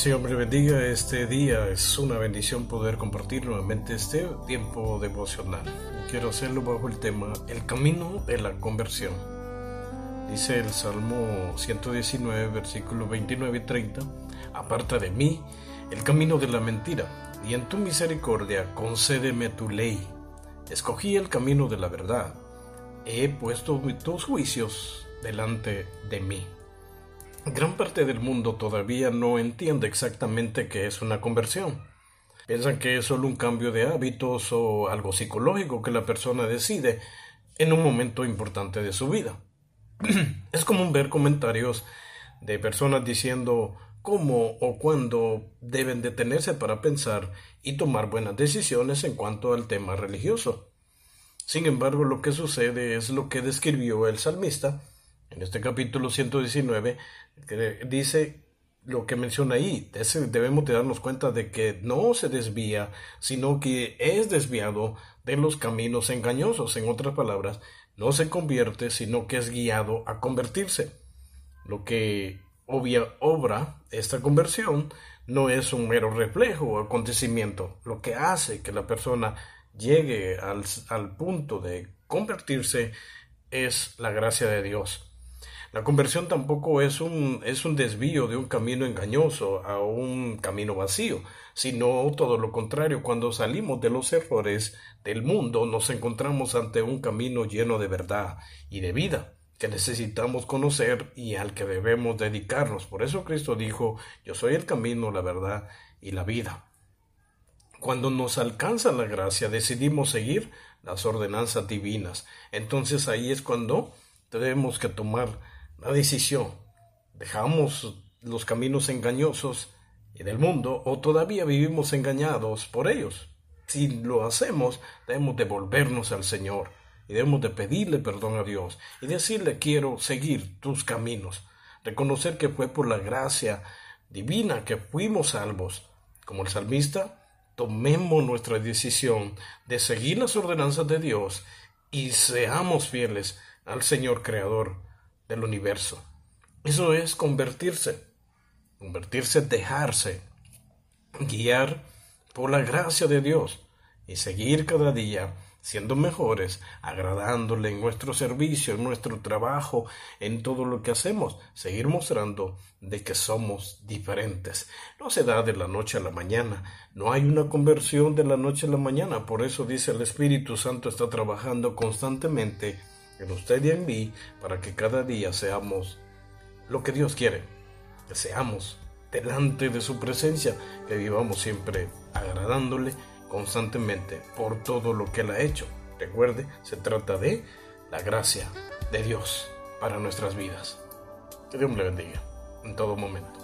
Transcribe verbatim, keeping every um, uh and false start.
Señor me bendiga este día. Es una bendición poder compartir nuevamente este tiempo devocional. Quiero hacerlo bajo el tema El camino de la conversión. Dice el Salmo ciento diecinueve, versículos veintinueve y treinta: Aparta de mí el camino de la mentira, y en tu misericordia concédeme tu ley. Escogí el camino de la verdad, he puesto tus juicios delante de mí. Gran parte del mundo todavía no entiende exactamente qué es una conversión. Piensan que es solo un cambio de hábitos o algo psicológico que la persona decide en un momento importante de su vida. Es común ver comentarios de personas diciendo cómo o cuándo deben detenerse para pensar y tomar buenas decisiones en cuanto al tema religioso. Sin embargo, lo que sucede es lo que describió el salmista en este capítulo ciento diecinueve, que dice lo que menciona ahí. Debemos de darnos cuenta de que no se desvía, sino que es desviado de los caminos engañosos. En otras palabras, no se convierte, sino que es guiado a convertirse. Lo que obvia, obra esta conversión no es un mero reflejo o acontecimiento. Lo que hace que la persona llegue al, al punto de convertirse es la gracia de Dios. La conversión tampoco es un, es un desvío de un camino engañoso a un camino vacío, sino todo lo contrario. Cuando salimos de los errores del mundo, nos encontramos ante un camino lleno de verdad y de vida, que necesitamos conocer y al que debemos dedicarnos. Por eso Cristo dijo: yo soy el camino, la verdad y la vida. Cuando nos alcanza la gracia, decidimos seguir las ordenanzas divinas. Entonces ahí es cuando tenemos que tomar la decisión. ¿Dejamos los caminos engañosos y del mundo o todavía vivimos engañados por ellos? Si lo hacemos, debemos de volvernos al Señor y debemos de pedirle perdón a Dios y decirle: quiero seguir tus caminos. Reconocer que fue por la gracia divina que fuimos salvos. Como el salmista, tomemos nuestra decisión de seguir las ordenanzas de Dios y seamos fieles al Señor Creador del universo. Eso es convertirse. Convertirse es dejarse guiar por la gracia de Dios y seguir cada día siendo mejores, agradándole en nuestro servicio, en nuestro trabajo, en todo lo que hacemos, seguir mostrando de que somos diferentes. No se da de la noche a la mañana, no hay una conversión de la noche a la mañana. Por eso dice el Espíritu Santo está trabajando constantemente en usted y en mí, para que cada día seamos lo que Dios quiere, que seamos delante de su presencia, que vivamos siempre agradándole constantemente por todo lo que Él ha hecho. Recuerde, se trata de la gracia de Dios para nuestras vidas. Que Dios le bendiga en todo momento.